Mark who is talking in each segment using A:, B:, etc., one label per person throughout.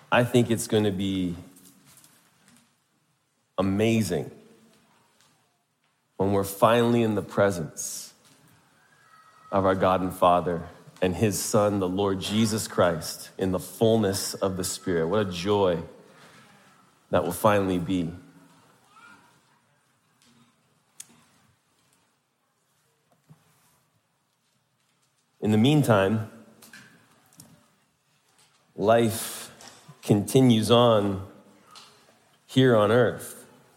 A: I think it's going to be amazing when we're finally in the presence of our God and Father and his Son, the Lord Jesus Christ, in the fullness of the Spirit. What a joy that will finally be. In the meantime, life continues on here on earth.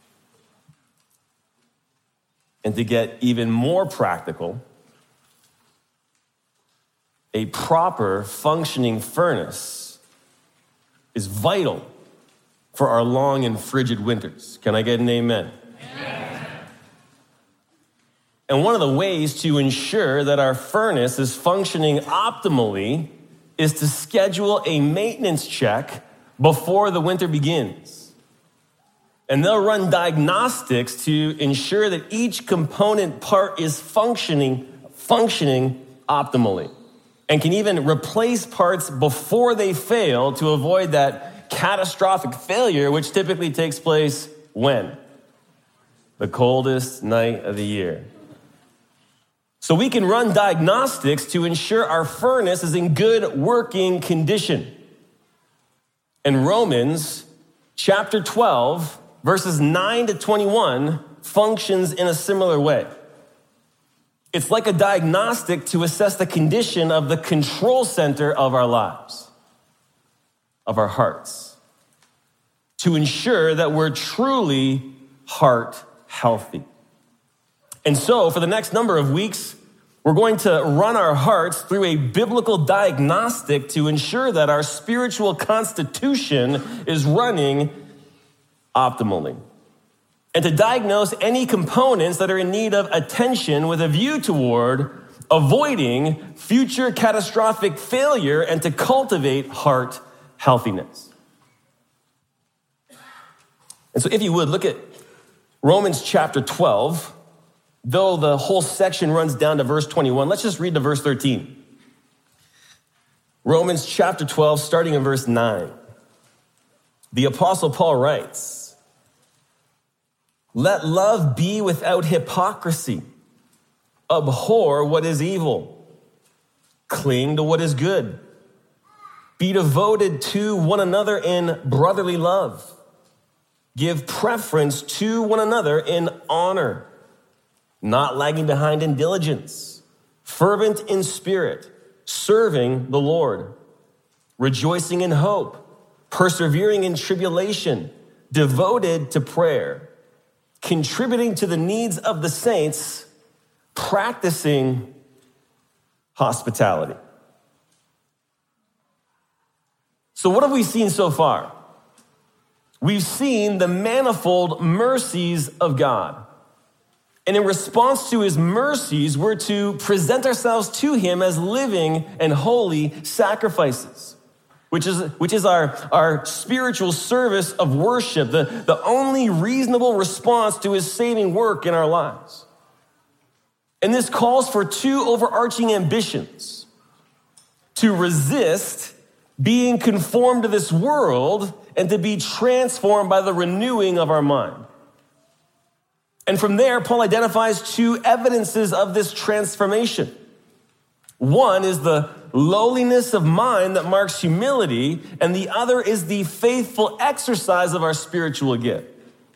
A: And to get even more practical, a proper functioning furnace is vital for our long and frigid winters. Can I get an amen? Amen. And one of the ways to ensure that our furnace is functioning optimally is to schedule a maintenance check before the winter begins. And they'll run diagnostics to ensure that each component part is functioning optimally, and can even replace parts before they fail to avoid that catastrophic failure, which typically takes place when? The coldest night of the year. So we can run diagnostics to ensure our furnace is in good working condition. And Romans chapter 12, verses 9 to 21 functions in a similar way. It's like a diagnostic to assess the condition of the control center of our lives, of our hearts, to ensure that we're truly heart healthy. And so for the next number of weeks, we're going to run our hearts through a biblical diagnostic to ensure that our spiritual constitution is running optimally, and to diagnose any components that are in need of attention with a view toward avoiding future catastrophic failure and to cultivate heart healthiness. And so if you would, look at Romans chapter 12. Though the whole section runs down to verse 21, let's just read to verse 13. Romans chapter 12, starting in verse 9. The Apostle Paul writes, "Let love be without hypocrisy. Abhor what is evil. Cling to what is good. Be devoted to one another in brotherly love. Give preference to one another in honor, not lagging behind in diligence, fervent in spirit, serving the Lord, rejoicing in hope, persevering in tribulation, devoted to prayer, contributing to the needs of the saints, practicing hospitality." So what have we seen so far? We've seen the manifold mercies of God. And in response to his mercies, we're to present ourselves to him as living and holy sacrifices, which is our spiritual service of worship, the only reasonable response to his saving work in our lives. And this calls for two overarching ambitions: to resist being conformed to this world and to be transformed by the renewing of our mind. And from there, Paul identifies two evidences of this transformation. One is the lowliness of mind that marks humility, and the other is the faithful exercise of our spiritual gift.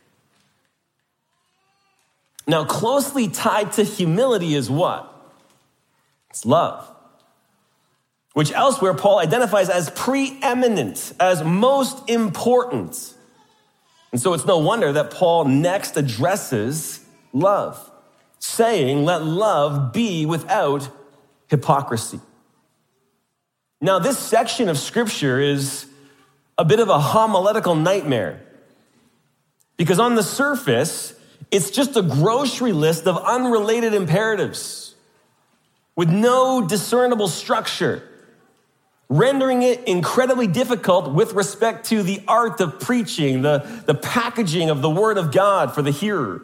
A: Now, closely tied to humility is what? It's love, which elsewhere Paul identifies as preeminent, as most important. And so it's no wonder that Paul next addresses love, saying, "Let love be without hypocrisy." Now, this section of scripture is a bit of a homiletical nightmare, because on the surface, it's just a grocery list of unrelated imperatives with no discernible structure, rendering it incredibly difficult with respect to the art of preaching, the packaging of the word of God for the hearer.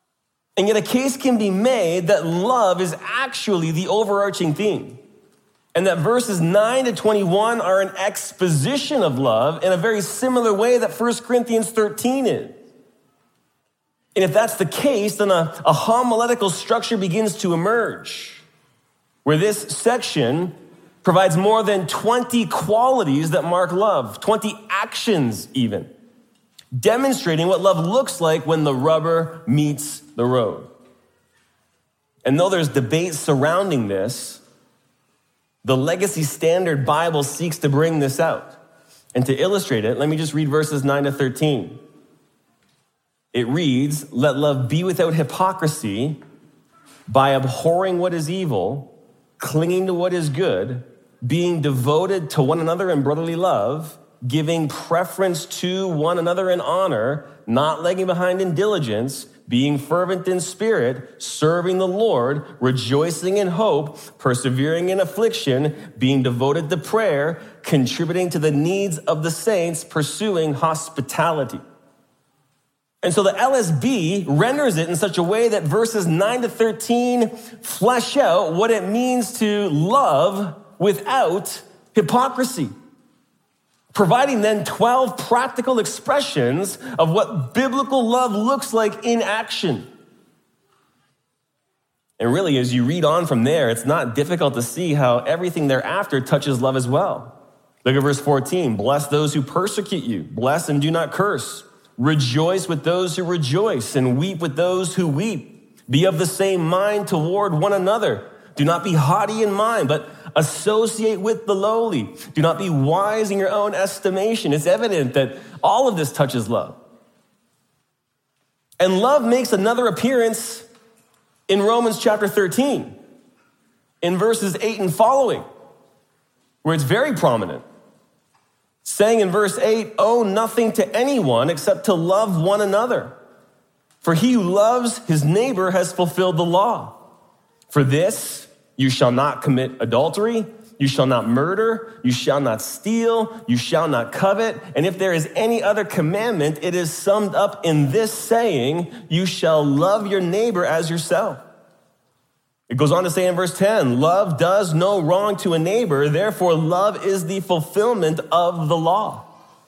A: And yet a case can be made that love is actually the overarching theme. And that verses 9 to 21 are an exposition of love in a very similar way that 1 Corinthians 13 is. And if that's the case, then a homiletical structure begins to emerge, where this section provides more than 20 qualities that mark love, 20 actions even, demonstrating what love looks like when the rubber meets the road. And though there's debate surrounding this, the Legacy Standard Bible seeks to bring this out. And to illustrate it, let me just read verses 9 to 13. It reads, "Let love be without hypocrisy, by abhorring what is evil, clinging to what is good, being devoted to one another in brotherly love, giving preference to one another in honor, not lagging behind in diligence, being fervent in spirit, serving the Lord, rejoicing in hope, persevering in affliction, being devoted to prayer, contributing to the needs of the saints, pursuing hospitality." And so the LSB renders it in such a way that verses 9 to 13 flesh out what it means to love without hypocrisy, providing then 12 practical expressions of what biblical love looks like in action. And really, as you read on from there, it's not difficult to see how everything thereafter touches love as well. Look at verse 14. "Bless those who persecute you. Bless and do not curse. Rejoice with those who rejoice, and weep with those who weep. Be of the same mind toward one another. Do not be haughty in mind, but associate with the lowly. Do not be wise in your own estimation." It's evident that all of this touches love. And love makes another appearance in Romans chapter 13, in verses 8 and following, where it's very prominent. Saying in verse 8, "Owe nothing to anyone except to love one another. For he who loves his neighbor has fulfilled the law. For this, you shall not commit adultery, you shall not murder, you shall not steal, you shall not covet. And if there is any other commandment, it is summed up in this saying, you shall love your neighbor as yourself." It goes on to say in verse 10, "Love does no wrong to a neighbor, therefore love is the fulfillment of the law."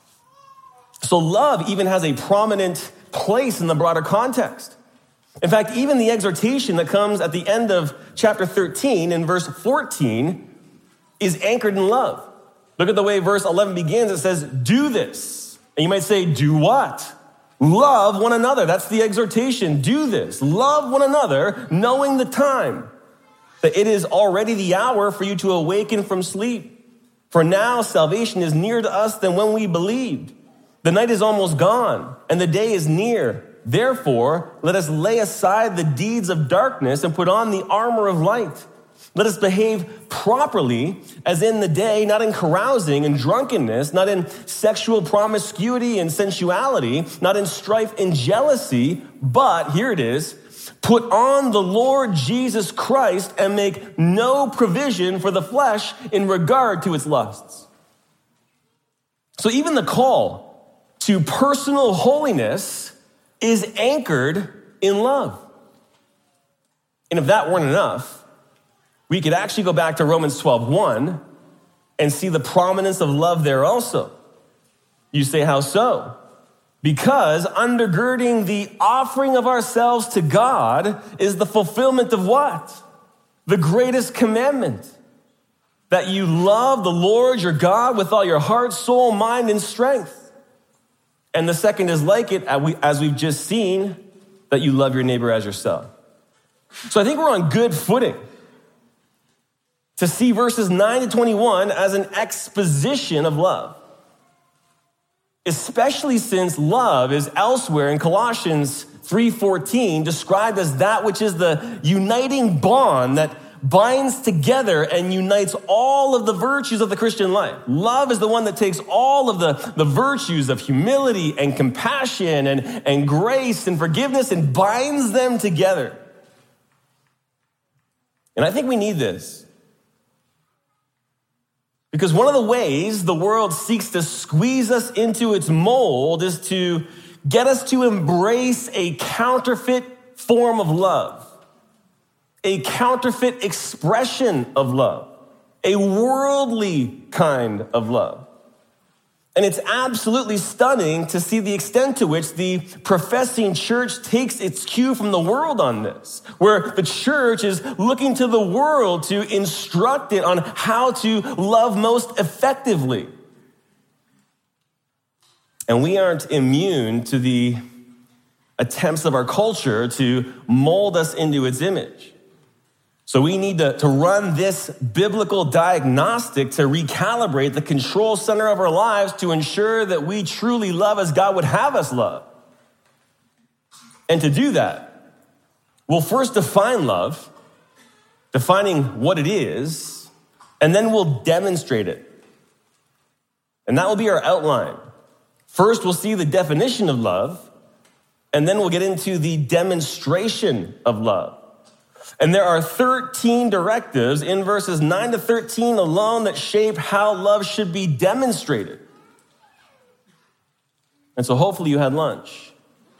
A: So love even has a prominent place in the broader context. In fact, even the exhortation that comes at the end of chapter 13 in verse 14 is anchored in love. Look at the way verse 11 begins. It says, "Do this." And you might say, do what? Love one another. That's the exhortation. Do this. Love one another, knowing the time, that it is already the hour for you to awaken from sleep. For now salvation is nearer to us than when we believed. The night is almost gone, and the day is near. Therefore, let us lay aside the deeds of darkness and put on the armor of light. Let us behave properly as in the day, not in carousing and drunkenness, not in sexual promiscuity and sensuality, not in strife and jealousy, but, here it is, put on the Lord Jesus Christ and make no provision for the flesh in regard to its lusts. So even the call to personal holiness is anchored in love. And if that weren't enough, we could actually go back to Romans 12:1 and see the prominence of love there also. You say, how so? Because undergirding the offering of ourselves to God is the fulfillment of what? The greatest commandment. That you love the Lord your God with all your heart, soul, mind, and strength. And the second is like it, as we've just seen, that you love your neighbor as yourself. So I think we're on good footing to see verses 9 to 21 as an exposition of love. Especially since love is elsewhere in Colossians 3:14 described as that which is the uniting bond that binds together and unites all of the virtues of the Christian life. Love is the one that takes all of the virtues of humility and compassion and grace and forgiveness and binds them together. And I think we need this. Because one of the ways the world seeks to squeeze us into its mold is to get us to embrace a counterfeit form of love, a counterfeit expression of love. a worldly kind of love. And it's absolutely stunning to see the extent to which the professing church takes its cue from the world on this, where the church is looking to the world to instruct it on how to love most effectively. And we aren't immune to the attempts of our culture to mold us into its image. So we need to run this biblical diagnostic to recalibrate the control center of our lives to ensure that we truly love as God would have us love. And to do that, we'll first define love, defining what it is, and then we'll demonstrate it. And that will be our outline. First, we'll see the definition of love, and then we'll get into the demonstration of love. And there are 13 directives in verses 9 to 13 alone that shape how love should be demonstrated. And so hopefully you had lunch.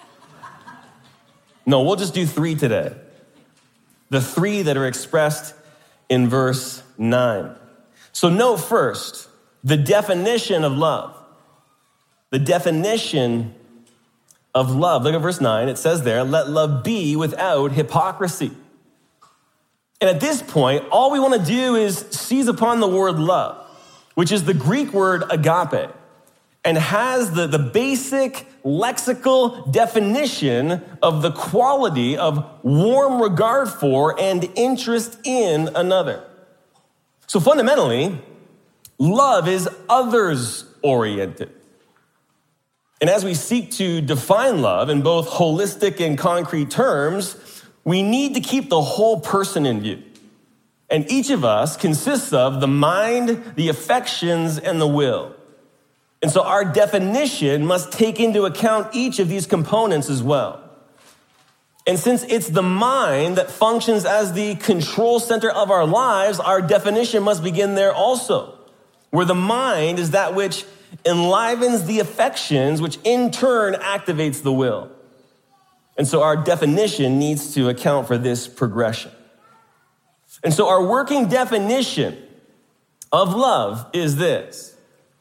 A: No, we'll just do 3 today. The 3 that are expressed in verse 9. So note first, the definition of love. The definition of love. Look at verse 9. It says there, let love be without hypocrisy. And at this point, all we want to do is seize upon the word love, which is the Greek word agape, and has the basic lexical definition of the quality of warm regard for and interest in another. So fundamentally, love is others-oriented. And as we seek to define love in both holistic and concrete terms, we need to keep the whole person in view. And each of us consists of the mind, the affections, and the will. And so our definition must take into account each of these components as well. And since it's the mind that functions as the control center of our lives, our definition must begin there also, where the mind is that which enlivens the affections, which in turn activates the will. And so our definition needs to account for this progression. And so our working definition of love is this.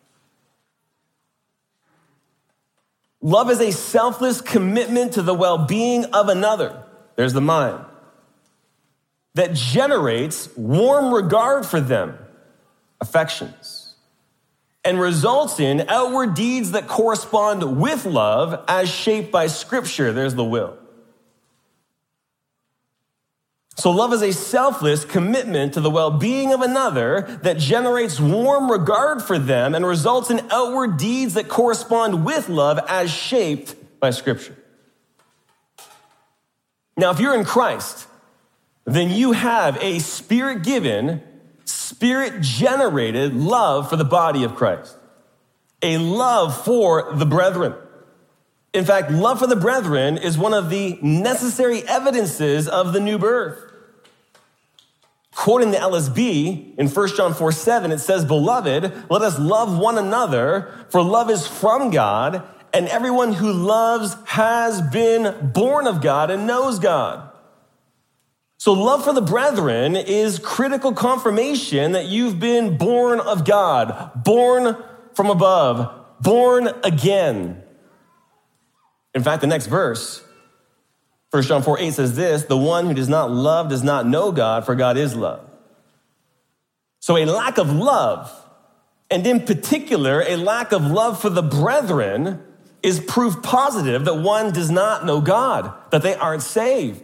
A: Love is a selfless commitment to the well-being of another. There's the mind. That generates warm regard for them, affections, and results in outward deeds that correspond with love as shaped by Scripture. There's the will. So love is a selfless commitment to the well-being of another that generates warm regard for them and results in outward deeds that correspond with love as shaped by Scripture. Now, if you're in Christ, then you have a Spirit-given, Spirit-generated love for the body of Christ. A love for the brethren. In fact, love for the brethren is one of the necessary evidences of the new birth. Quoting the LSB, in 1 John 4:7, it says, "Beloved, let us love one another, for love is from God, and everyone who loves has been born of God and knows God." So love for the brethren is critical confirmation that you've been born of God, born from above, born again. In fact, the next verse, 1 John 4:8 says this, "The one who does not love does not know God, for God is love." So a lack of love, and in particular, a lack of love for the brethren, is proof positive that one does not know God, that they aren't saved.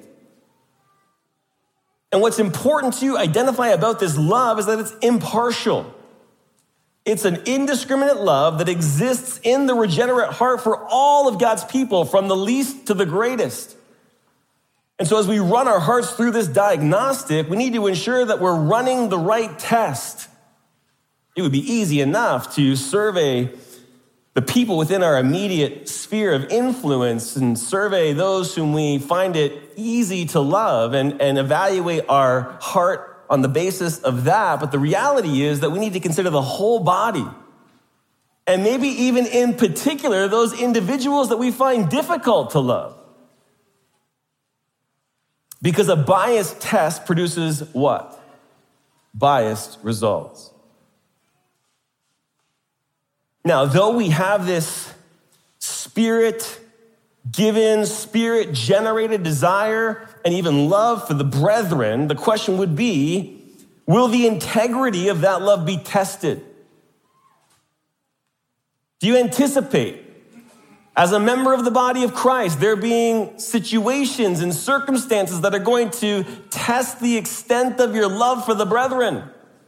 A: And what's important to identify about this love is that it's impartial. It's an indiscriminate love that exists in the regenerate heart for all of God's people, from the least to the greatest. And so as we run our hearts through this diagnostic, we need to ensure that we're running the right test. It would be easy enough to survey the people within our immediate sphere of influence and survey those whom we find it easy to love and evaluate our heart on the basis of that. But the reality is that we need to consider the whole body. And maybe even in particular, those individuals that we find difficult to love. Because a biased test produces what? biased results. Now, though we have this Spirit-given, Spirit-generated desire and even love for the brethren, the question would be, will the integrity of that love be tested? Do you anticipate, as a member of the body of Christ, there being situations and circumstances that are going to test the extent of your love for the brethren?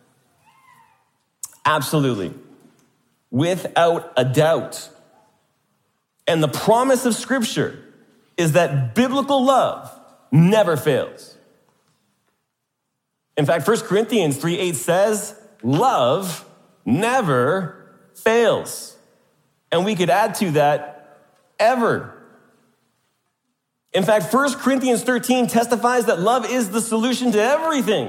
A: Absolutely. Without a doubt. And the promise of Scripture is that biblical love never fails. In fact, 1 Corinthians 3:8 says, love never fails. And we could add to that, ever. In fact, 1 Corinthians 13 testifies that love is the solution to everything.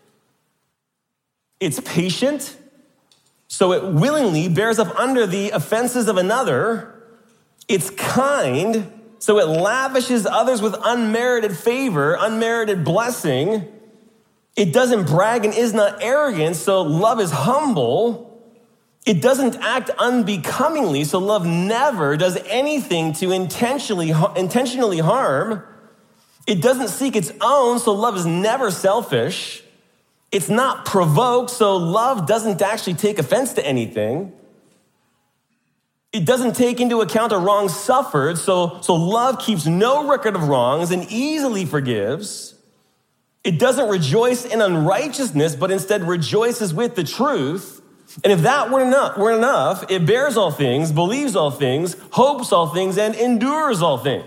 A: It's patient, so it willingly bears up under the offenses of another. It's kind, so it lavishes others with unmerited favor, unmerited blessing. It doesn't brag and is not arrogant, so love is humble. It doesn't act unbecomingly, so love never does anything to intentionally harm. It doesn't seek its own, so love is never selfish. It's not provoked, so love doesn't actually take offense to anything. It doesn't take into account a wrong suffered, so love keeps no record of wrongs and easily forgives. It doesn't rejoice in unrighteousness, but instead rejoices with the truth. And if that were enough, it bears all things, believes all things, hopes all things, and endures all things.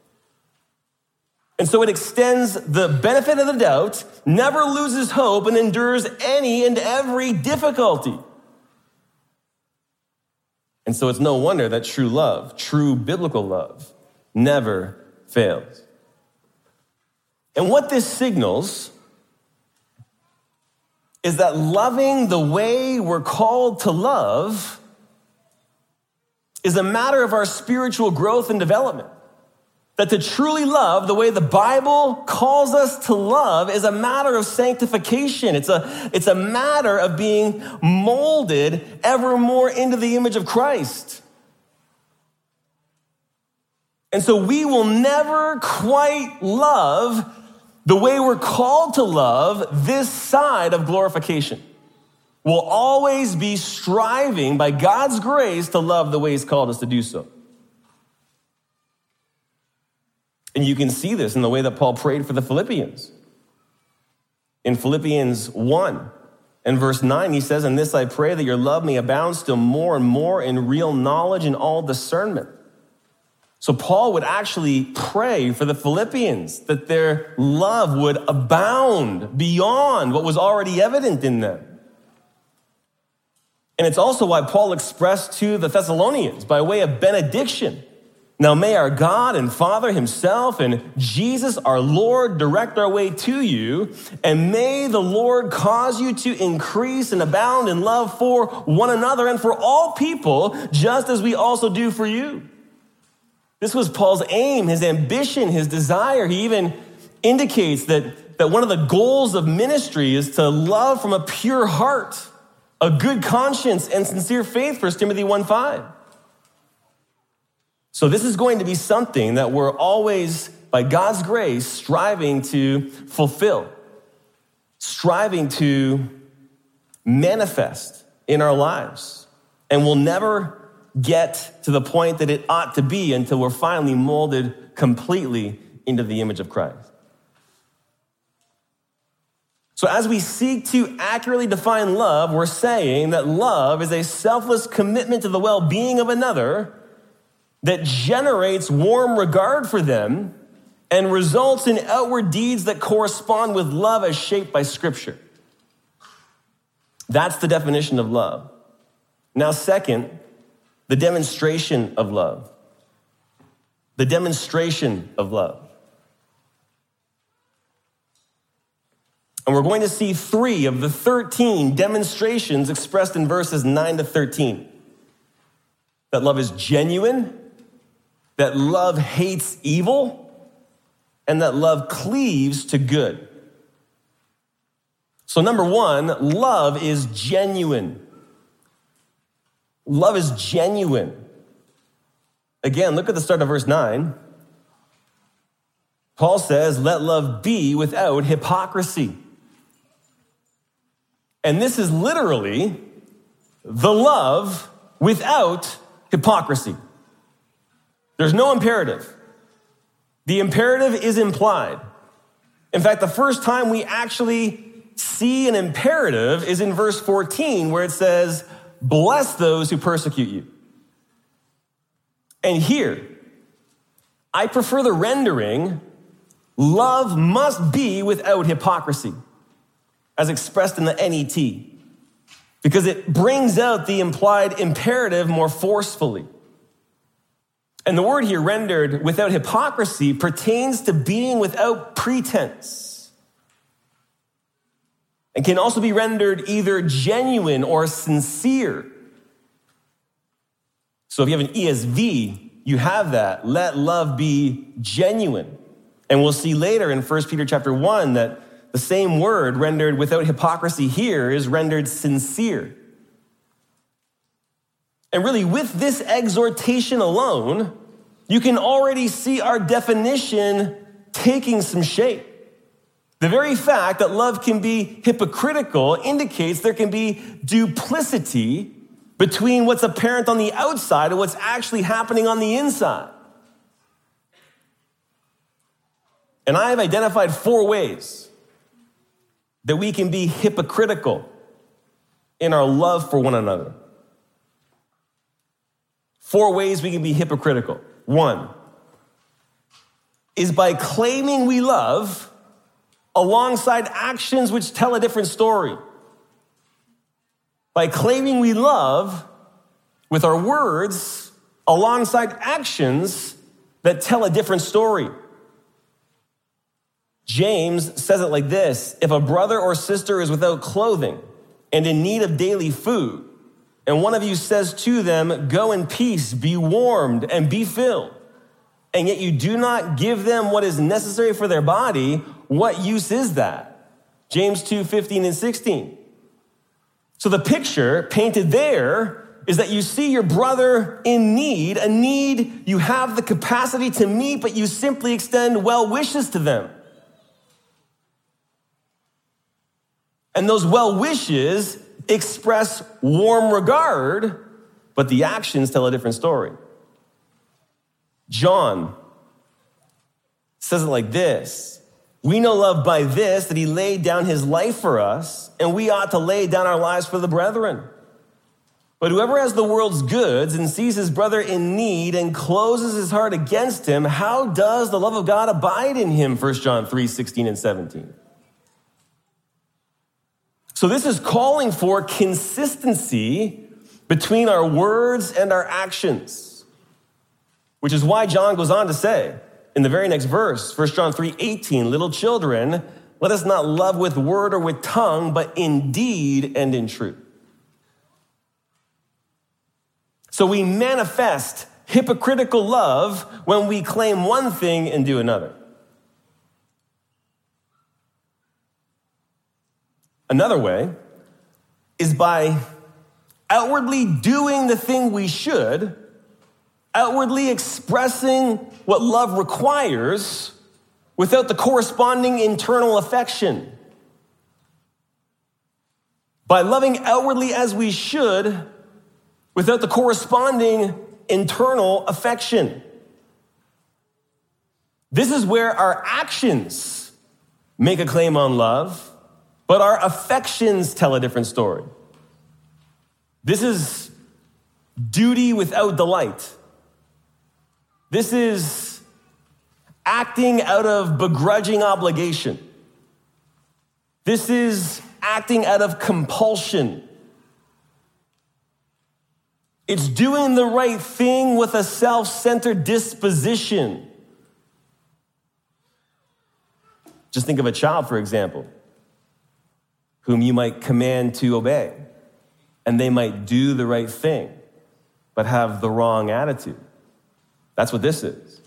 A: And so it extends the benefit of the doubt, never loses hope, and endures any and every difficulty. And so it's no wonder that true love, true biblical love, never fails. And what this signals is that loving the way we're called to love is a matter of our spiritual growth and development. That to truly love the way the Bible calls us to love is a matter of sanctification. It's a matter of being molded ever more into the image of Christ. And so we will never quite love the way we're called to love this side of glorification. We'll always be striving by God's grace to love the way He's called us to do so. And you can see this in the way that Paul prayed for the Philippians. In Philippians 1 and verse 9, he says, "In this I pray that your love may abound still more and more in real knowledge and all discernment." So Paul would actually pray for the Philippians that their love would abound beyond what was already evident in them. And it's also why Paul expressed to the Thessalonians by way of benediction, "Now may our God and Father Himself and Jesus our Lord direct our way to you, and may the Lord cause you to increase and abound in love for one another and for all people, just as we also do for you." This was Paul's aim, his ambition, his desire. He even indicates that one of the goals of ministry is to love from a pure heart, a good conscience, and sincere faith, 1 Timothy 1:5. So this is going to be something that we're always, by God's grace, striving to fulfill, striving to manifest in our lives. And we'll never get to the point that it ought to be until we're finally molded completely into the image of Christ. So as we seek to accurately define love, we're saying that love is a selfless commitment to the well-being of another that generates warm regard for them and results in outward deeds that correspond with love as shaped by Scripture. That's the definition of love. Now, second, the demonstration of love. The demonstration of love. And we're going to see 3 of the 13 demonstrations expressed in verses 9 to 13. That love is genuine, that love hates evil, and that love cleaves to good. So number one, love is genuine. Love is genuine. Again, look at the start of verse 9. Paul says, let love be without hypocrisy. And this is literally the love without hypocrisy. There's no imperative. The imperative is implied. In fact, the first time we actually see an imperative is in verse 14, where it says, bless those who persecute you. And here, I prefer the rendering, love must be without hypocrisy, as expressed in the NET, because it brings out the implied imperative more forcefully. And the word here rendered without hypocrisy pertains to being without pretense, and can also be rendered either genuine or sincere. So if you have an ESV, you have that. Let love be genuine. And we'll see later in 1 Peter chapter 1 that the same word rendered without hypocrisy here is rendered sincere. And really, with this exhortation alone, you can already see our definition taking some shape. The very fact that love can be hypocritical indicates there can be duplicity between what's apparent on the outside and what's actually happening on the inside. And I have identified 4 ways that we can be hypocritical in our love for one another. 4 ways we can be hypocritical. 1 is by claiming we love alongside actions which tell a different story. By claiming we love with our words alongside actions that tell a different story. James says it like this: if a brother or sister is without clothing and in need of daily food, and one of you says to them, go in peace, be warmed and be filled, and yet you do not give them what is necessary for their body, what use is that? James 2:15 and 16. So the picture painted there is that you see your brother in need, a need you have the capacity to meet, but you simply extend well wishes to them. And those well wishes express warm regard, but the actions tell a different story. John says it like this: we know love by this, that he laid down his life for us, and we ought to lay down our lives for the brethren. But whoever has the world's goods and sees his brother in need and closes his heart against him, how does the love of God abide in him? 1 John 3:16 and 17. So this is calling for consistency between our words and our actions, which is why John goes on to say in the very next verse, 1 John 3:18, little children, let us not love with word or with tongue, but in deed and in truth. So we manifest hypocritical love when we claim one thing and do another. Another way is by outwardly doing the thing we should, outwardly expressing what love requires without the corresponding internal affection. By loving outwardly as we should without the corresponding internal affection. This is where our actions make a claim on love, but our affections tell a different story. This is duty without delight. This is acting out of begrudging obligation. This is acting out of compulsion. It's doing the right thing with a self-centered disposition. Just think of a child, for example, whom you might command to obey, and they might do the right thing, but have the wrong attitude. That's what this is.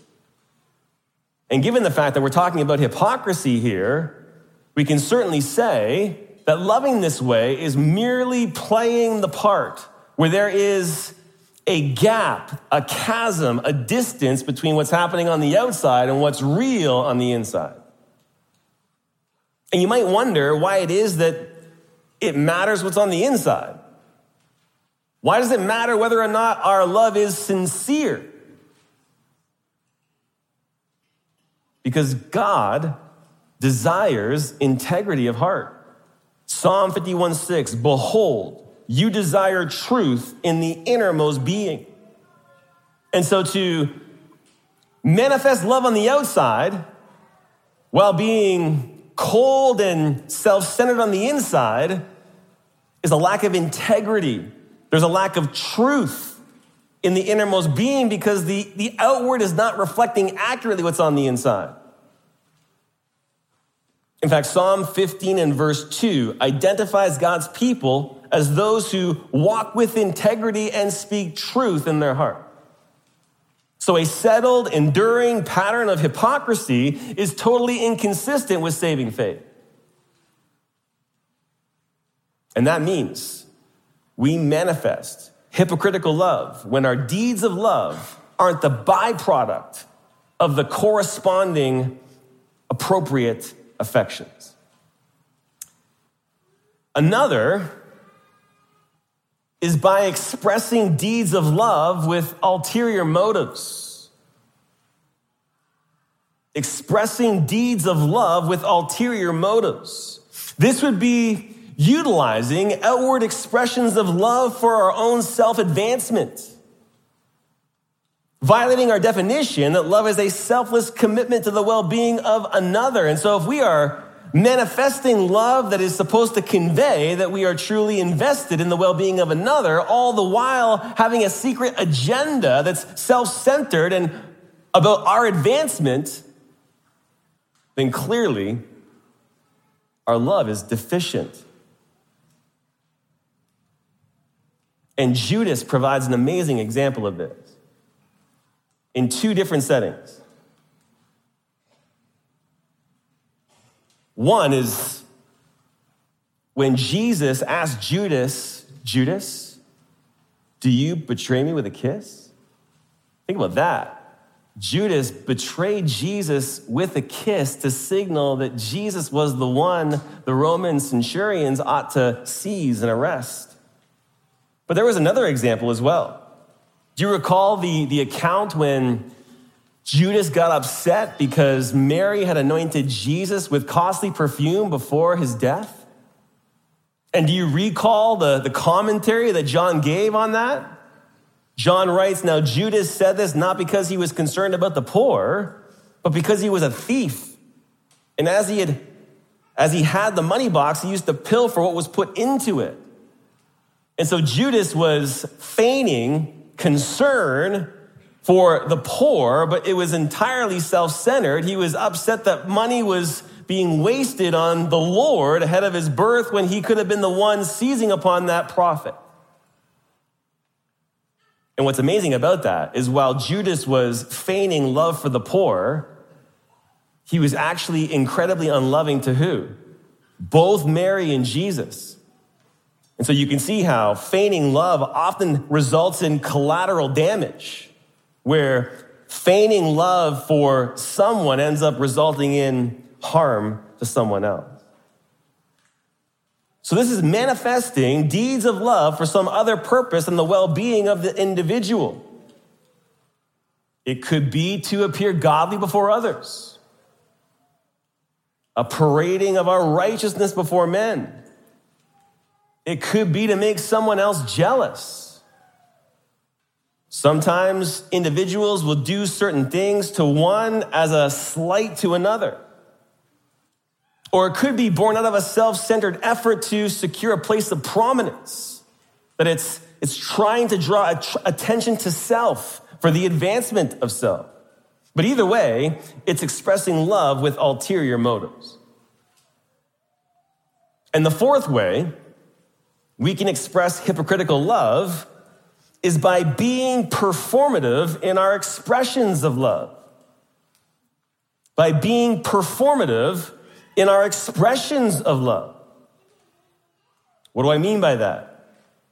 A: And given the fact that we're talking about hypocrisy here, we can certainly say that loving this way is merely playing the part, where there is a gap, a chasm, a distance between what's happening on the outside and what's real on the inside. And you might wonder why it is that it matters what's on the inside. Why does it matter whether or not our love is sincere? Because God desires integrity of heart. Psalm 51:6, behold, you desire truth in the innermost being. And so to manifest love on the outside while being cold and self-centered on the inside is a lack of integrity. There's a lack of truth in the innermost being because the outward is not reflecting accurately what's on the inside. In fact, Psalm 15 and verse 2 identifies God's people as those who walk with integrity and speak truth in their heart. So a settled, enduring pattern of hypocrisy is totally inconsistent with saving faith. And that means we manifest hypocritical love when our deeds of love aren't the byproduct of the corresponding appropriate affections. Another is by expressing deeds of love with ulterior motives. Expressing deeds of love with ulterior motives. This would be utilizing outward expressions of love for our own self-advancement. Violating our definition that love is a selfless commitment to the well-being of another. And so if we are manifesting love that is supposed to convey that we are truly invested in the well-being of another, all the while having a secret agenda that's self-centered and about our advancement, then clearly our love is deficient. And Judas provides an amazing example of this in two different settings. One is when Jesus asked Judas, Judas, do you betray me with a kiss? Think about that. Judas betrayed Jesus with a kiss to signal that Jesus was the one the Roman centurions ought to seize and arrest. But there was another example as well. Do you recall the account when Judas got upset because Mary had anointed Jesus with costly perfume before his death? And do you recall the commentary that John gave on that? John writes, now Judas said this not because he was concerned about the poor, but because he was a thief. And as he had the money box, he used to pilfer what was put into it. And so Judas was feigning concern for the poor, but it was entirely self-centered. He was upset that money was being wasted on the Lord ahead of his birth when he could have been the one seizing upon that profit. And what's amazing about that is while Judas was feigning love for the poor, he was actually incredibly unloving to who? Both Mary and Jesus. And so you can see how feigning love often results in collateral damage, where feigning love for someone ends up resulting in harm to someone else. So this is manifesting deeds of love for some other purpose than the well-being of the individual. It could be to appear godly before others, a parading of our righteousness before men. It could be to make someone else jealous. Sometimes individuals will do certain things to one as a slight to another. Or it could be born out of a self-centered effort to secure a place of prominence, that it's trying to draw attention to self for the advancement of self. But either way, it's expressing love with ulterior motives. And the fourth way we can express hypocritical love is by being performative in our expressions of love. By being performative in our expressions of love. What do I mean by that?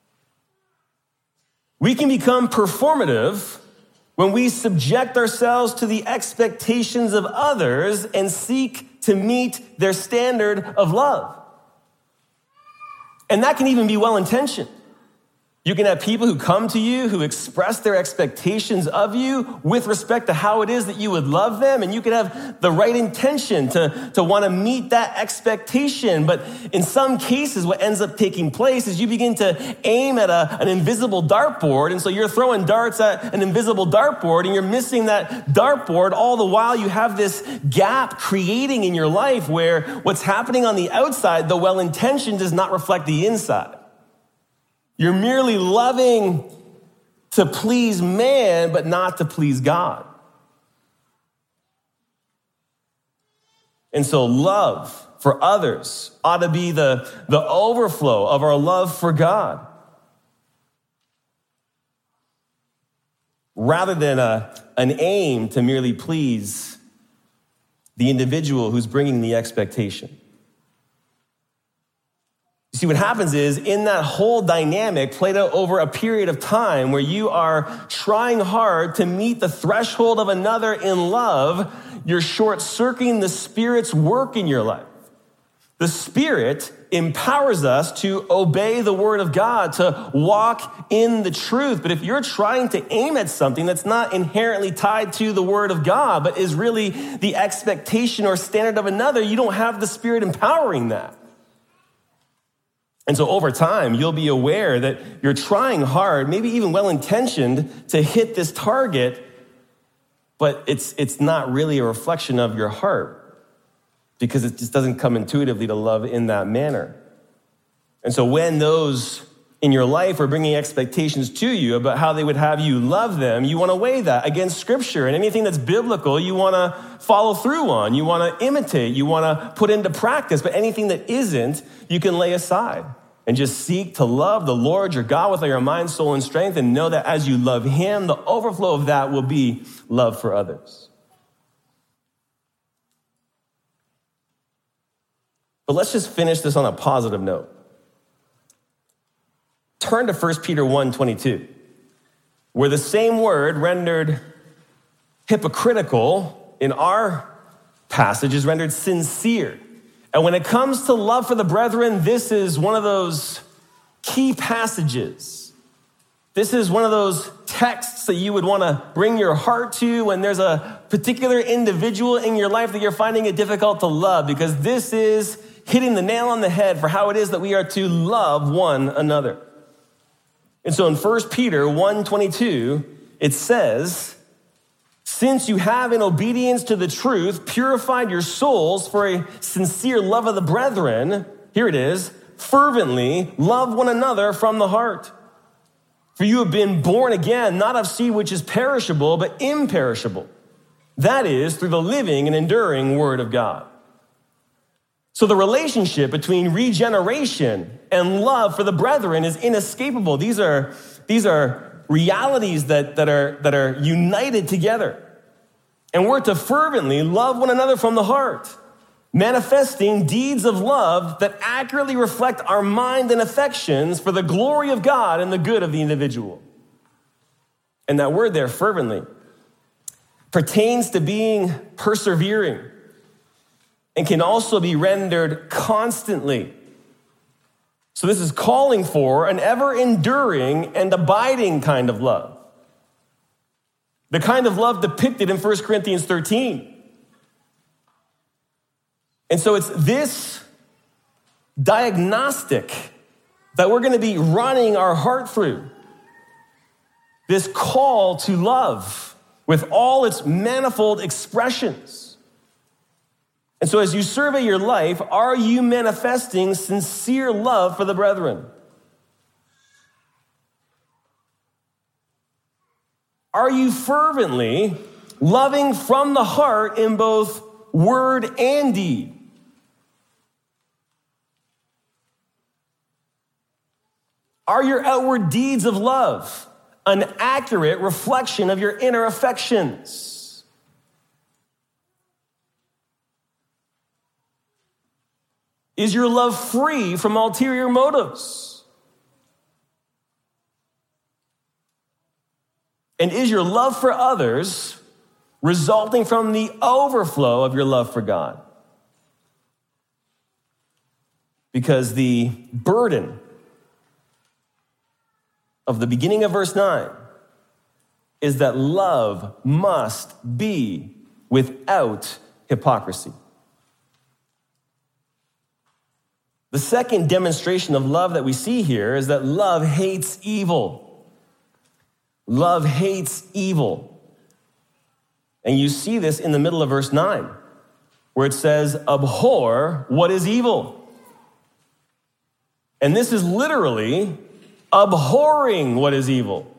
A: We can become performative when we subject ourselves to the expectations of others and seek to meet their standard of love. And that can even be well-intentioned. You can have people who come to you who express their expectations of you with respect to how it is that you would love them, and you could have the right intention to want to meet that expectation. But in some cases, what ends up taking place is you begin to aim at an invisible dartboard, and so you're throwing darts at an invisible dartboard, and you're missing that dartboard. All the while, you have this gap creating in your life where what's happening on the outside, though well-intentioned, does not reflect the inside. You're merely loving to please man, but not to please God. And so love for others ought to be the overflow of our love for God, rather than an aim to merely please the individual who's bringing the expectation. You see, what happens is, in that whole dynamic played out over a period of time where you are trying hard to meet the threshold of another in love, you're short-circuiting the Spirit's work in your life. The Spirit empowers us to obey the Word of God, to walk in the truth. But if you're trying to aim at something that's not inherently tied to the Word of God, but is really the expectation or standard of another, you don't have the Spirit empowering that. And so over time, you'll be aware that you're trying hard, maybe even well-intentioned, to hit this target, but it's not really a reflection of your heart, because it just doesn't come intuitively to love in that manner. And so when those in your life are bringing expectations to you about how they would have you love them, you want to weigh that against Scripture, and anything that's biblical, you want to follow through on, you want to imitate, you want to put into practice, but anything that isn't, you can lay aside. And just seek to love the Lord your God with all your mind, soul, and strength, and know that as you love him, the overflow of that will be love for others. But let's just finish this on a positive note. Turn to 1 Peter 1:22, where the same word rendered hypocritical in our passage is rendered sincere. And when it comes to love for the brethren, this is one of those key passages. This is one of those texts that you would want to bring your heart to when there's a particular individual in your life that you're finding it difficult to love, because this is hitting the nail on the head for how it is that we are to love one another. And so in 1 Peter 1:22, it says, "Since you have, in obedience to the truth, purified your souls for a sincere love of the brethren," here it is, "fervently love one another from the heart. For you have been born again, not of seed which is perishable, but imperishable. That is, through the living and enduring word of God." So the relationship between regeneration and love for the brethren is inescapable. These are realities that are united together. And we're to fervently love one another from the heart, manifesting deeds of love that accurately reflect our mind and affections for the glory of God and the good of the individual. And that word there, fervently, pertains to being persevering and can also be rendered constantly. So this is calling for an ever-enduring and abiding kind of love. The kind of love depicted in 1 Corinthians 13. And so it's this diagnostic that we're going to be running our heart through. This call to love with all its manifold expressions. And so as you survey your life, are you manifesting sincere love for the brethren? Are you fervently loving from the heart in both word and deed? Are your outward deeds of love an accurate reflection of your inner affections? Is your love free from ulterior motives? And is your love for others resulting from the overflow of your love for God? Because the burden of the beginning of verse 9 is that love must be without hypocrisy. The second demonstration of love that we see here is that love hates evil. Love hates evil. And you see this in the middle of verse 9, where it says, abhor what is evil. And this is literally abhorring what is evil.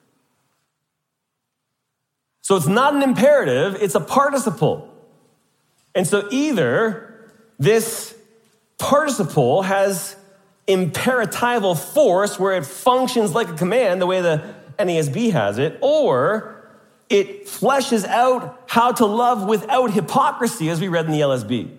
A: So it's not an imperative, it's a participle. And so either this participle has imperatival force where it functions like a command, the way the NASB has it, or it fleshes out how to love without hypocrisy, as we read in the LSB.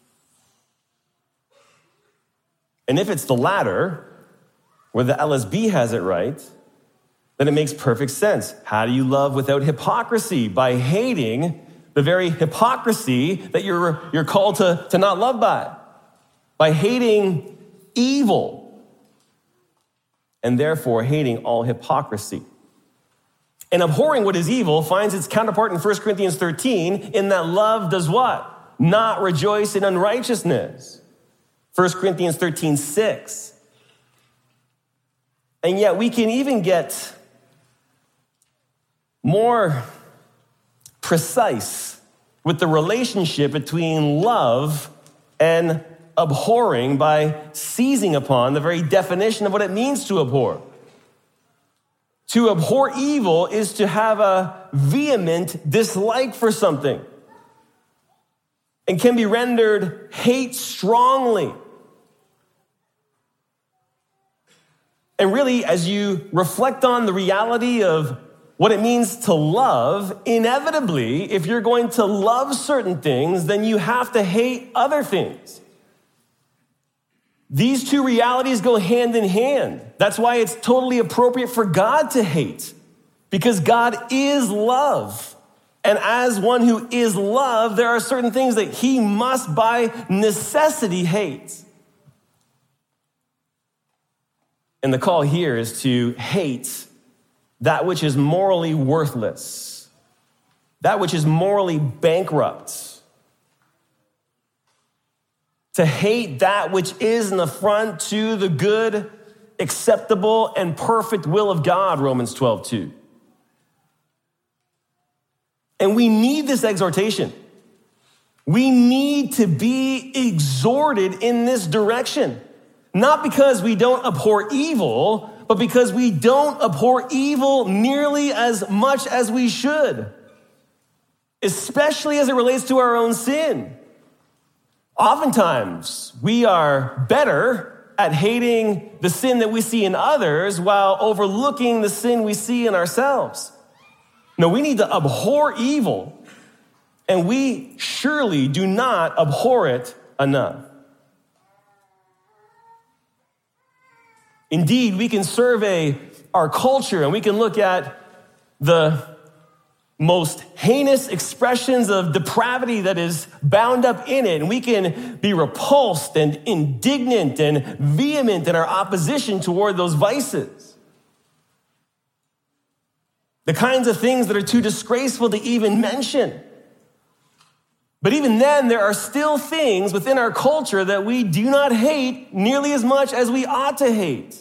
A: And if it's the latter, where the LSB has it right, then it makes perfect sense. How do you love without hypocrisy? By hating the very hypocrisy that you're called to not love by hating evil, and therefore hating all hypocrisy. And abhorring what is evil finds its counterpart in 1 Corinthians 13 in that love does what? Not rejoice in unrighteousness. 1 Corinthians 13:6. And yet we can even get more precise with the relationship between love and abhorring by seizing upon the very definition of what it means to abhor. To abhor evil is to have a vehement dislike for something and can be rendered hate strongly. And really, as you reflect on the reality of what it means to love, inevitably, if you're going to love certain things, then you have to hate other things. These two realities go hand in hand. That's why it's totally appropriate for God to hate, because God is love. And as one who is love, there are certain things that he must by necessity hate. And the call here is to hate that which is morally worthless, that which is morally bankrupt, to hate that which is an affront to the good, acceptable, and perfect will of God, Romans 12:2. And we need this exhortation. We need to be exhorted in this direction. Not because we don't abhor evil, but because we don't abhor evil nearly as much as we should, especially as it relates to our own sin. Oftentimes, we are better at hating the sin that we see in others while overlooking the sin we see in ourselves. No, we need to abhor evil, and we surely do not abhor it enough. Indeed, we can survey our culture and we can look at the most heinous expressions of depravity that is bound up in it, and we can be repulsed and indignant and vehement in our opposition toward those vices. The kinds of things that are too disgraceful to even mention. But even then, there are still things within our culture that we do not hate nearly as much as we ought to hate.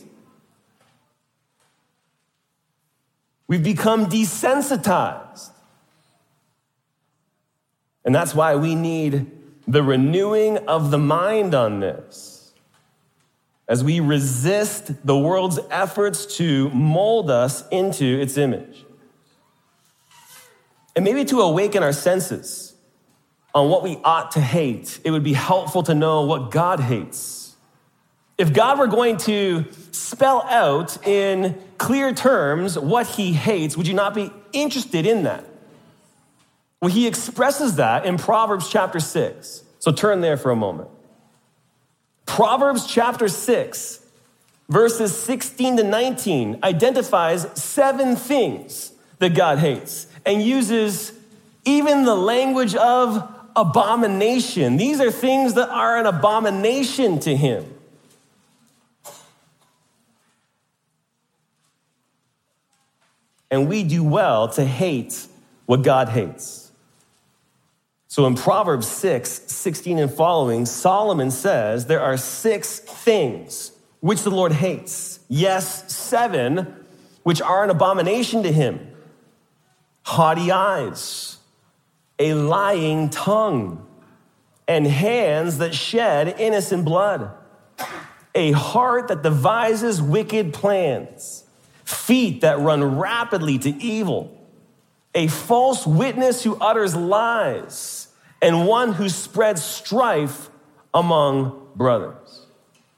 A: We've become desensitized. And that's why we need the renewing of the mind on this, as we resist the world's efforts to mold us into its image. And maybe to awaken our senses on what we ought to hate, it would be helpful to know what God hates. If God were going to spell out in clear terms what he hates, would you not be interested in that? Well, he expresses that in Proverbs chapter 6. So turn there for a moment. Proverbs chapter 6, verses 16 to 19 identifies 7 things that God hates and uses even the language of abomination. These are things that are an abomination to him. And we do well to hate what God hates. So in Proverbs 6, 16 and following, Solomon says there are 6 things which the Lord hates. Yes, 7 which are an abomination to him. Haughty eyes, a lying tongue, and hands that shed innocent blood, a heart that devises wicked plans, feet that run rapidly to evil, a false witness who utters lies, and one who spreads strife among brothers.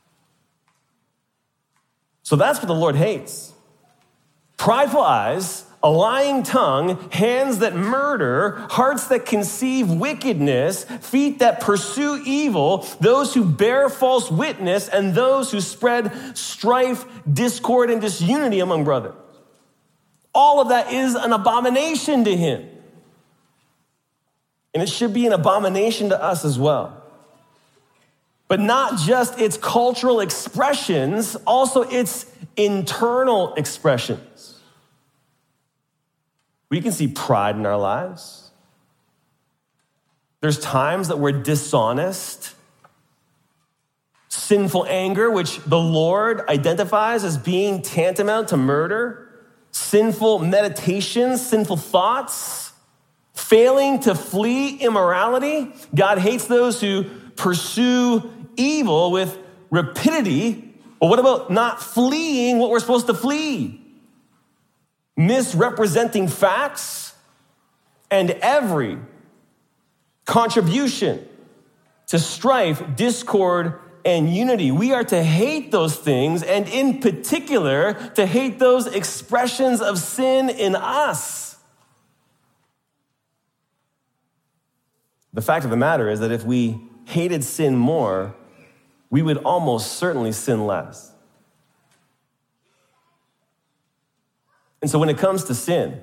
A: So that's what the Lord hates. Prideful eyes, a lying tongue, hands that murder, hearts that conceive wickedness, feet that pursue evil, those who bear false witness, and those who spread strife, discord, and disunity among brothers. All of that is an abomination to him. And it should be an abomination to us as well. But not just its cultural expressions, also its internal expressions. We can see pride in our lives. There's times that we're dishonest. Sinful anger, which the Lord identifies as being tantamount to murder. Sinful meditations, sinful thoughts. Failing to flee immorality. God hates those who pursue evil with rapidity. But what about not fleeing what we're supposed to flee? Misrepresenting facts, and every contribution to strife, discord, and unity. We are to hate those things, and in particular, to hate those expressions of sin in us. The fact of the matter is that if we hated sin more, we would almost certainly sin less. And so when it comes to sin,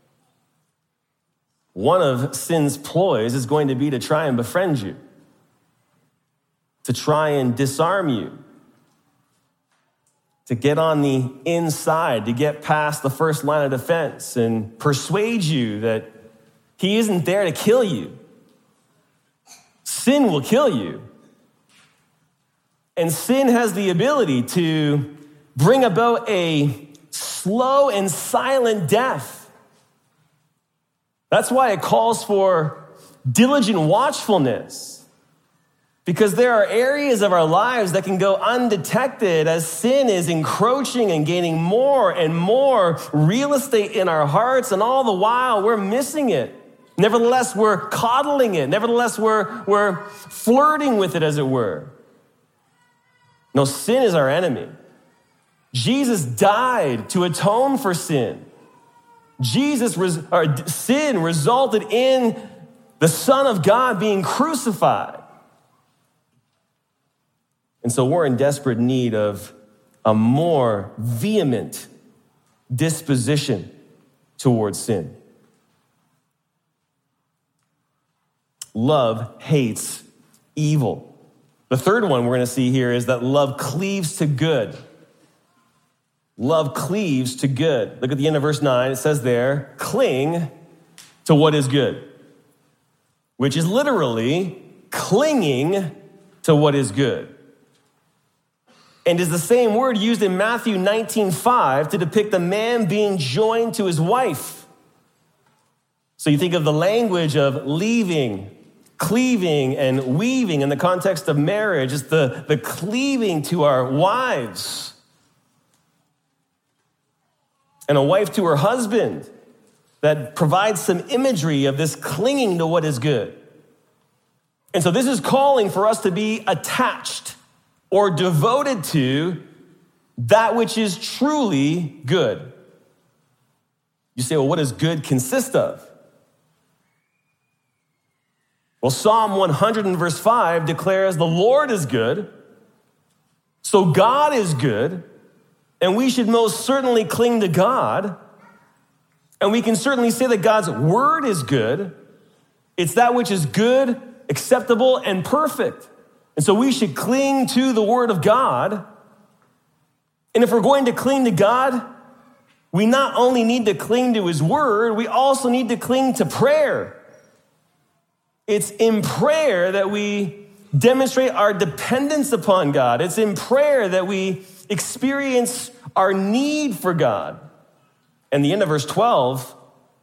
A: one of sin's ploys is going to be to try and befriend you, to try and disarm you, to get on the inside, to get past the first line of defense and persuade you that he isn't there to kill you. Sin will kill you. And sin has the ability to bring about a slow and silent death. That's why it calls for diligent watchfulness, because there are areas of our lives that can go undetected as sin is encroaching and gaining more and more real estate in our hearts, and all the while we're missing it. Nevertheless, we're coddling it. Nevertheless, we're flirting with it, as it were. No, sin is our enemy. Jesus died to atone for sin. Sin resulted in the Son of God being crucified. And so we're in desperate need of a more vehement disposition towards sin. Love hates evil. The third one we're going to see here is that love cleaves to good. Love cleaves to good. Look at the end of verse 9. It says there, cling to what is good, which is literally clinging to what is good. And is the same word used in Matthew 19:5 to depict a man being joined to his wife. So you think of the language of leaving, cleaving, and weaving in the context of marriage. It's the cleaving to our wives. And a wife to her husband, that provides some imagery of this clinging to what is good. And so this is calling for us to be attached or devoted to that which is truly good. You say, well, what does good consist of? Well, Psalm 100 and verse 5 declares the Lord is good, So God is good, and we should most certainly cling to God. And we can certainly say that God's word is good. It's that which is good, acceptable, and perfect. And so we should cling to the word of God. And if we're going to cling to God, we not only need to cling to his word, we also need to cling to prayer. It's in prayer that we demonstrate our dependence upon God. It's in prayer that we experience our need for God. And the end of verse 12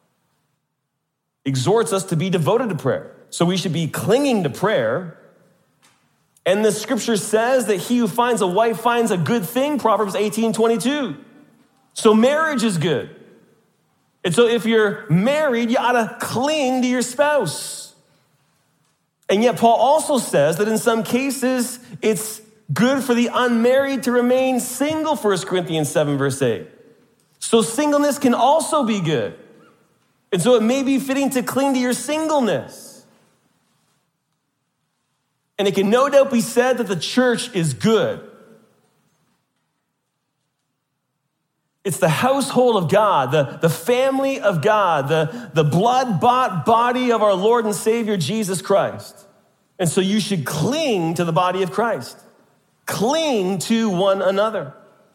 A: exhorts us to be devoted to prayer. So we should be clinging to prayer. And the scripture says that he who finds a wife finds a good thing, Proverbs 18:22. So marriage is good. And so if you're married, you ought to cling to your spouse. And yet Paul also says that in some cases, it's good for the unmarried to remain single, 1 Corinthians 7, verse 8. So singleness can also be good. And so it may be fitting to cling to your singleness. And it can no doubt be said that the church is good. It's the household of God, the family of God, the blood-bought body of our Lord and Savior, Jesus Christ. And so you should cling to the body of Christ. Cling to one another.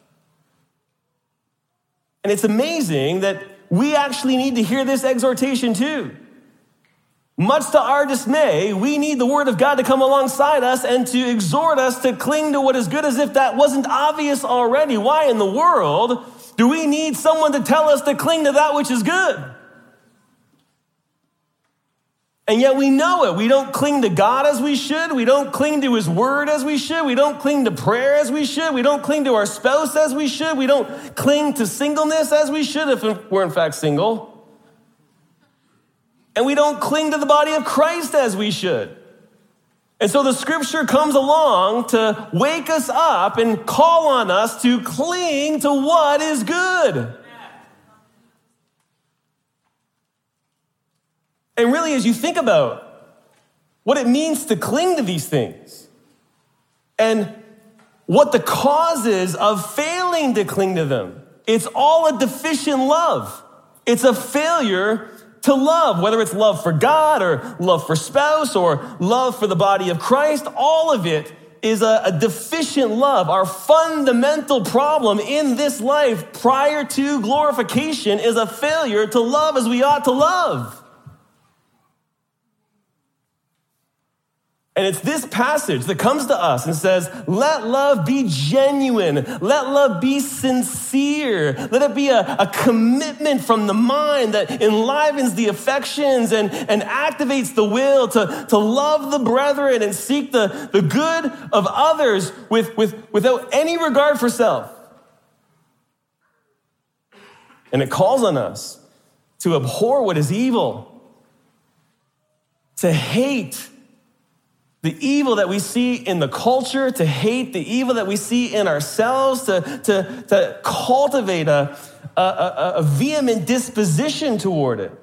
A: And it's amazing that we actually need to hear this exhortation too. Much to our dismay, we need the word of God to come alongside us and to exhort us to cling to what is good as if that wasn't obvious already. Why in the world do we need someone to tell us to cling to that which is good? And yet we know it. We don't cling to God as we should. We don't cling to his word as we should. We don't cling to prayer as we should. We don't cling to our spouse as we should. We don't cling to singleness as we should if we're in fact single. And we don't cling to the body of Christ as we should. And so the scripture comes along to wake us up and call on us to cling to what is good. And really, as you think about what it means to cling to these things and what the cause is of failing to cling to them, it's all a deficient love. It's a failure to love, whether it's love for God or love for spouse or love for the body of Christ. All of it is a deficient love. Our fundamental problem in this life prior to glorification is a failure to love as we ought to love. And it's this passage that comes to us and says, let love be genuine. Let love be sincere. Let it be a commitment from the mind that enlivens the affections and activates the will to love the brethren and seek the good of others without any regard for self. And it calls on us to abhor what is evil, to hate the evil that we see in the culture, to hate the evil that we see in ourselves, to cultivate a vehement disposition toward it.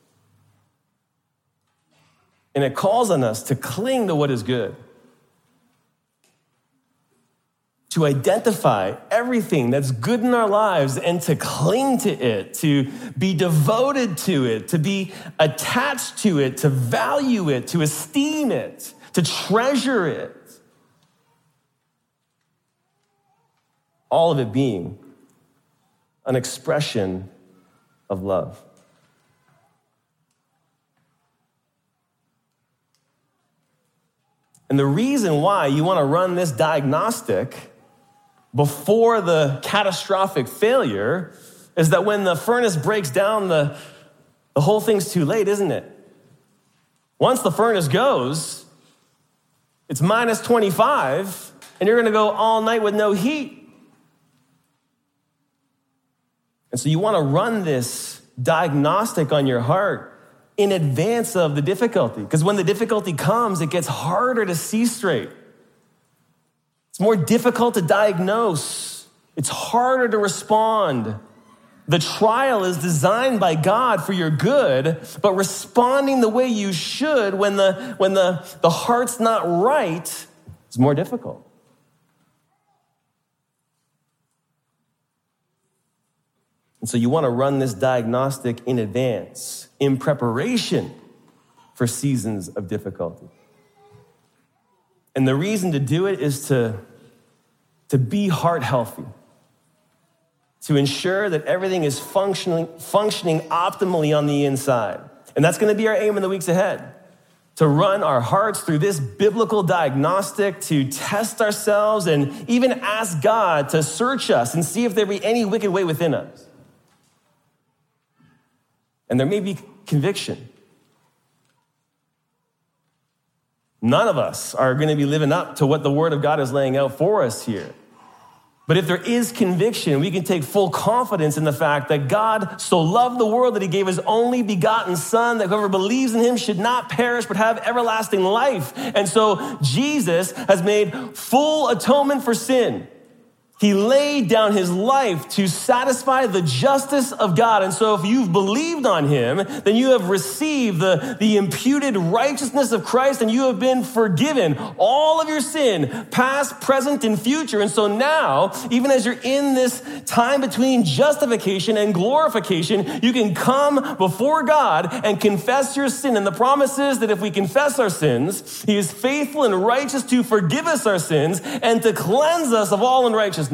A: And it calls on us to cling to what is good, to identify everything that's good in our lives and to cling to it, to be devoted to it, to be attached to it, to value it, to esteem it, to treasure it. All of it being an expression of love. And the reason why you want to run this diagnostic before the catastrophic failure is that when the furnace breaks down, the whole thing's too late, isn't it? Once the furnace goes, it's minus 25, and you're going to go all night with no heat. And so you want to run this diagnostic on your heart in advance of the difficulty, because when the difficulty comes, it gets harder to see straight. It's more difficult to diagnose. It's harder to respond. The trial is designed by God for your good, but responding the way you should when the heart's not right is more difficult. And so you want to run this diagnostic in advance, in preparation for seasons of difficulty. And the reason to do it is to be heart healthy, to ensure that everything is functioning optimally on the inside. And that's going to be our aim in the weeks ahead, to run our hearts through this biblical diagnostic, to test ourselves and even ask God to search us and see if there be any wicked way within us. And there may be conviction. None of us are going to be living up to what the Word of God is laying out for us here. But if there is conviction, we can take full confidence in the fact that God so loved the world that he gave his only begotten Son, that whoever believes in him should not perish but have everlasting life. And so Jesus has made full atonement for sin. He laid down his life to satisfy the justice of God. And so if you've believed on him, then you have received the imputed righteousness of Christ, and you have been forgiven all of your sin, past, present, and future. And so now, even as you're in this time between justification and glorification, you can come before God and confess your sin. And the promise is that if we confess our sins, he is faithful and righteous to forgive us our sins and to cleanse us of all unrighteousness.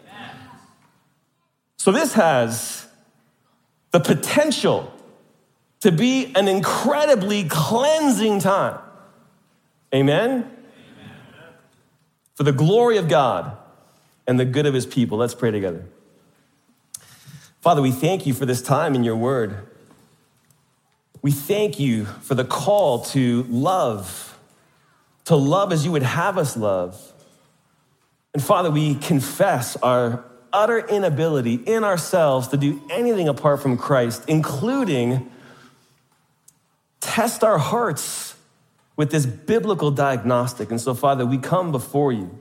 A: So this has the potential to be an incredibly cleansing time. Amen? For the glory of God and the good of his people. Let's pray together. Father, we thank you for this time in your word. We thank you for the call to love as you would have us love. And Father, we confess our utter inability in ourselves to do anything apart from Christ, including test our hearts with this biblical diagnostic. And so, Father, we come before you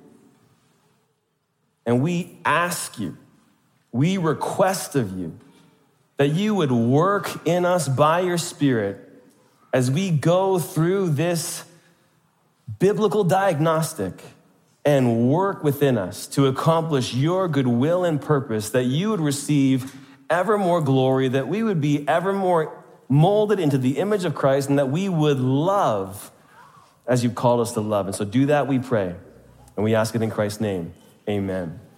A: and we ask you, we request of you that you would work in us by your Spirit as we go through this biblical diagnostic and work within us to accomplish your good will and purpose, that you would receive ever more glory, that we would be ever more molded into the image of Christ, and that we would love as you've called us to love. And so do that, we pray. And we ask it in Christ's name. Amen.